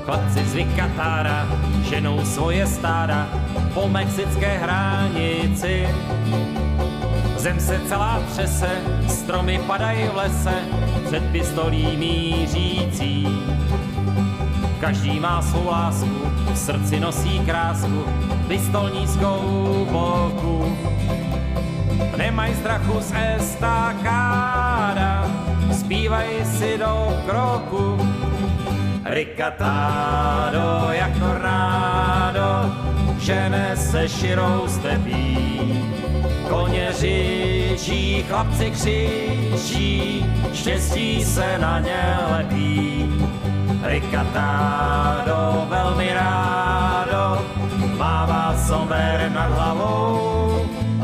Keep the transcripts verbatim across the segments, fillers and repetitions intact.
Chlapci z Riccatára ženou svoje stáda po mexické hranici. Zem se celá třese, stromy padají v lese, před pistolí mířící. Každý má svou lásku, v srdci nosí krásku, pistol nízkou boku. Nemaj strachu z estakáda, zpívaj si do kroku. Riccatádo jak tornádo, žene se širou stepí. Koně řičí, chlapci křičí, štěstí se na ně lepí. Riccatádo velmi rádo, mává sombrérem nad hlavou.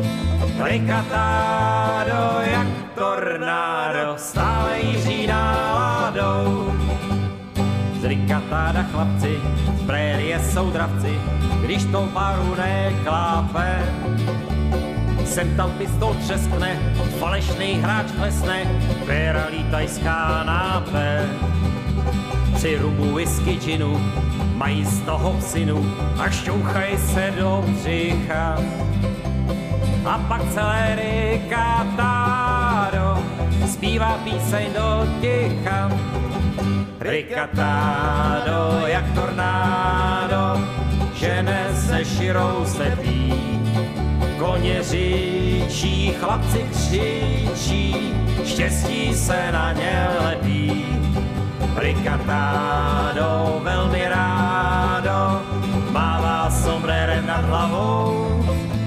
Riccatádo jak tornádo, stále jíří náladou. Z Riccatáda chlapci, z prérie jsou dravci, když to paru neklápe. Sem tam pistol třeskne, falešný hráč klesne, péra lítajská nápe. Při rumu, whisky, džinu, mají z toho psinu a šťouchaj se do břicha. A pak celé Riccatádo zpívá píseň do ticha. Riccatádo jak tornádo, žene se širou stepí. Koně řičí, chlapci křičí, štěstí se na ně lepí. Riccatádo velmi rádo, mává sombrérem nad hlavou.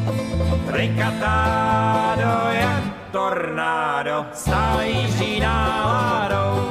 Riccatádo jak tornádo, stále jíří náladou.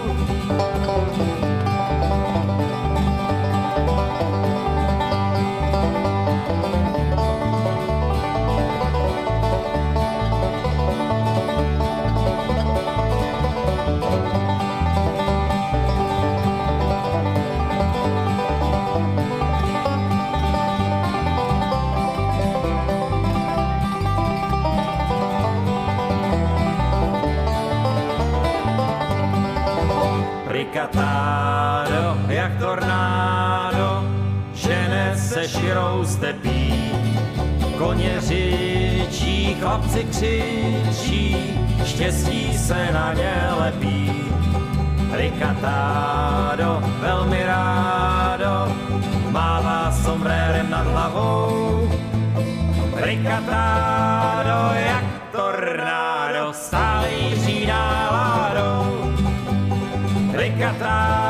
Riccatádo jak tornádo, žene se širou stepí. Koně řičí, chlapci křičí, štěstí se na ně lepí. Riccatádo velmi rádo, mává sombrérem nad hlavou. Riccatádo jak tornádo, stále jíří náladou. Riccatádo